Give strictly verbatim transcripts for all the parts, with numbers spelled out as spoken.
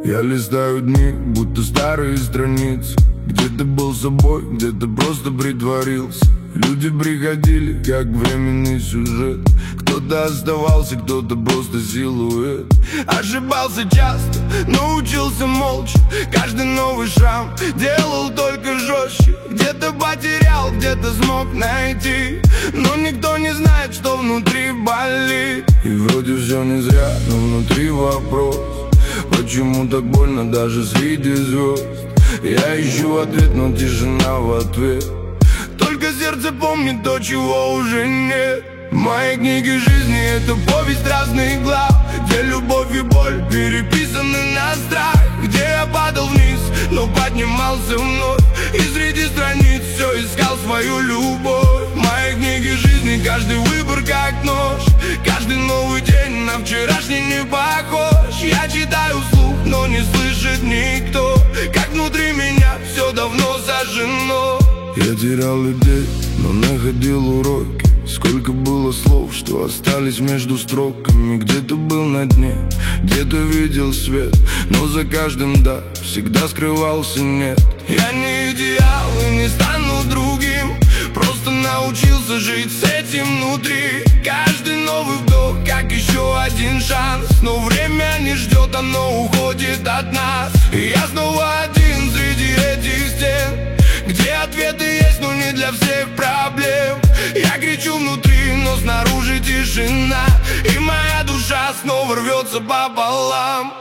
Я листаю дни, будто старые страницы. Где-то был собой, где-то просто притворился. Люди приходили, как временный сюжет. Кто-то оставался, кто-то просто силуэт. Ошибался часто, но учился молча. Каждый новый шрам делал только жестче. Где-то потерял, где-то смог найти. Но никто не знает, что внутри болит. И вроде все не зря, но внутри вопрос: почему так больно даже среди звезд? Я ищу ответ, но тишина в ответ. Только сердце помнит то, чего уже нет. Мои книги жизни — это повесть разных глав, где любовь и боль переписаны на страх. Где я падал вниз, но поднимался вновь, и среди страниц все искал свою любовь. Мои книги жизни — каждый выбор как нож. Каждый новый день на вчерашний не похож. Я читаю вслух, но не слышит никто, как внутри меня все давно зажжено. Я терял людей, но находил уроки. Сколько было слов, что остались между строками. Где-то был на дне, где-то видел свет, но за каждым «да» всегда скрывался «нет». Я не идеал и не стану другим, просто научился жить с этим внутри. Каждый новый вдох, как еще один шанс, но время не ждет, оно уходит от нас. И я снова один среди этих стен, где ответы есть, но не для всех проблем. Я кричу внутри, но снаружи тишина, и моя душа снова рвется пополам.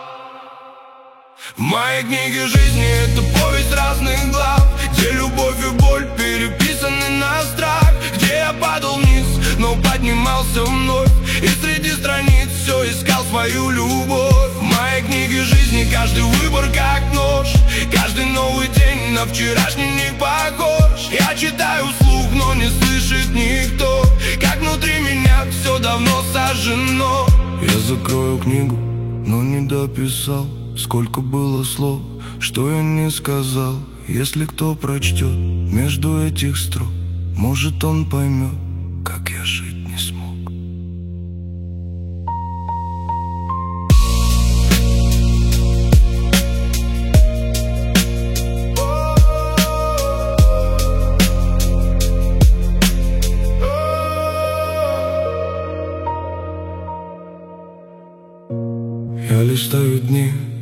В моей книге жизни — это повесть разных глав, где любовь и боль переписаны на страх. Где я падал вниз, но поднимался вновь, и среди страниц все искал свою любовь. В моей книге жизни каждый выбор как нож. Каждый новый день на вчерашний не похож. Я читаю вслух, но не слышит никто, как внутри меня все давно сожжено. Я закрою книгу, но не дописал. Сколько было слов, что я не сказал. Если кто прочтет между этих строк, может, он поймет, как я жить не смог. Я листаю дни,